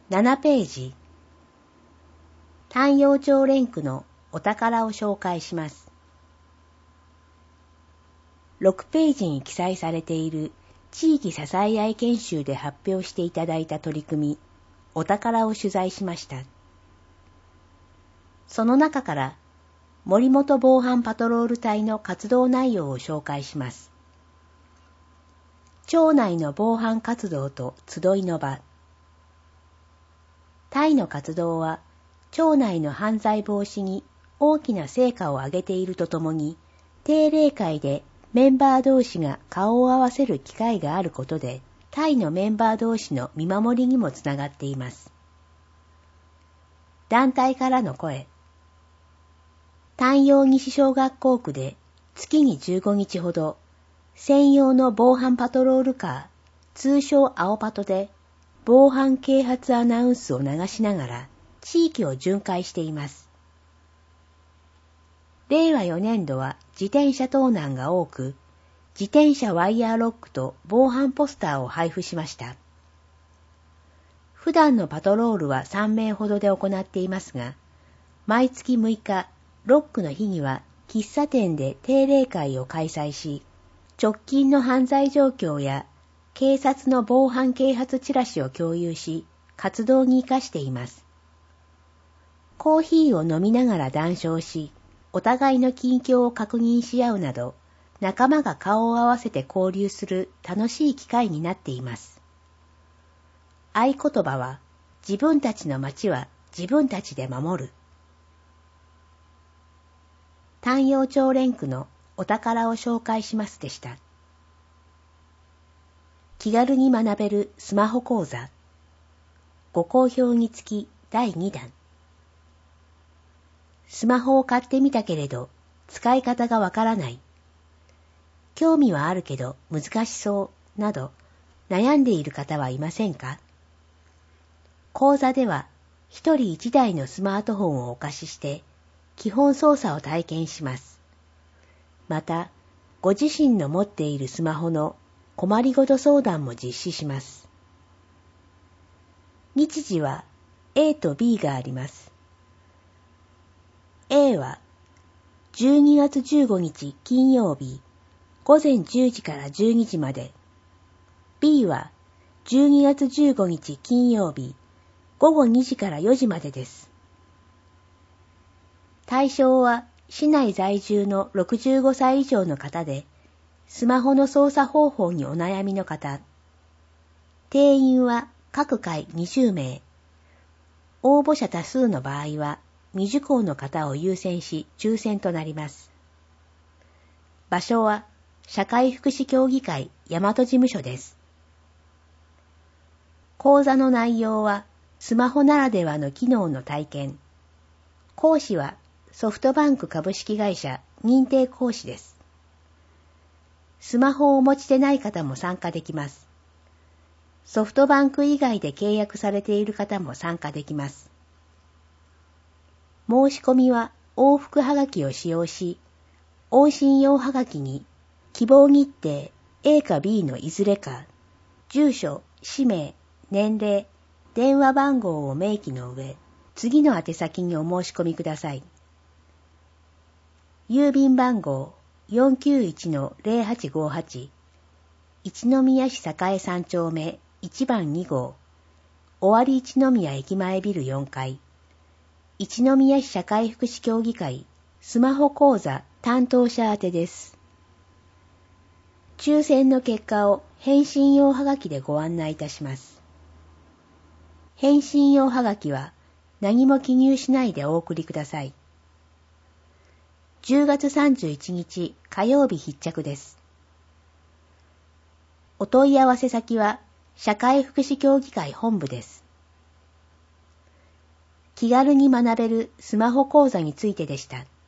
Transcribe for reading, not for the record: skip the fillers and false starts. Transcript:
7ページ。丹陽町連区のお宝を紹介します。6ページに記載されている地域支え合い研修で発表していただいた取り組み、お宝を取材しました。その中から森本防犯パトロール隊の活動内容を紹介します。町内の防犯活動と集いの場。隊の活動は町内の犯罪防止に大きな成果を上げているとともに、定例会でメンバー同士が顔を合わせる機会があることで、隊のメンバー同士の見守りにもつながっています。団体からの声。丹陽西小学校区で月に15日ほど、専用の防犯パトロールカー、通称青パトで、防犯啓発アナウンスを流しながら地域を巡回しています。令和4年度は自転車盗難が多く、自転車ワイヤーロックと防犯ポスターを配布しました。普段のパトロールは3名ほどで行っていますが、毎月6日、ロックの日には喫茶店で定例会を開催し、直近の犯罪状況や警察の防犯啓発チラシを共有し、活動に生かしています。コーヒーを飲みながら談笑し、お互いの近況を確認し合うなど、仲間が顔を合わせて交流する楽しい機会になっています。合言葉は、自分たちの街は自分たちで守る。丹陽町連区のお宝を紹介しますでした。気軽に学べるスマホ講座。ご好評につき第2弾。スマホを買ってみたけれど、使い方がわからない。興味はあるけど難しそうなど、悩んでいる方はいませんか？講座では、一人一台のスマートフォンをお貸しして、基本操作を体験します。また、ご自身の持っているスマホの困りごと相談も実施します。日時は A と B があります。A は12月15日金曜日午前10時から12時まで。B は12月15日金曜日午後2時から4時までです。対象は市内在住の65歳以上の方で、スマホの操作方法にお悩みの方。定員は各回20名。応募者多数の場合は、未受講の方を優先し抽選となります。場所は社会福祉協議会大和事務所です。講座の内容はスマホならではの機能の体験。講師はソフトバンク株式会社認定講師です。スマホをお持ちでない方も参加できます。ソフトバンク以外で契約されている方も参加できます。申し込みは往復はがきを使用し、往診用はがきに希望日程 A か B のいずれか、住所、氏名、年齢、電話番号を明記の上、次の宛先にお申し込みください。郵便番号 491-0858 一宮市栄3丁目1番2号尾張一宮駅前ビル4階一宮市社会福祉協議会スマホ講座担当者宛てです。抽選の結果を返信用はがきでご案内いたします。返信用はがきは何も記入しないでお送りください。10月31日火曜日必着です。お問い合わせ先は社会福祉協議会本部です。気軽に学べるスマホ講座についてでした。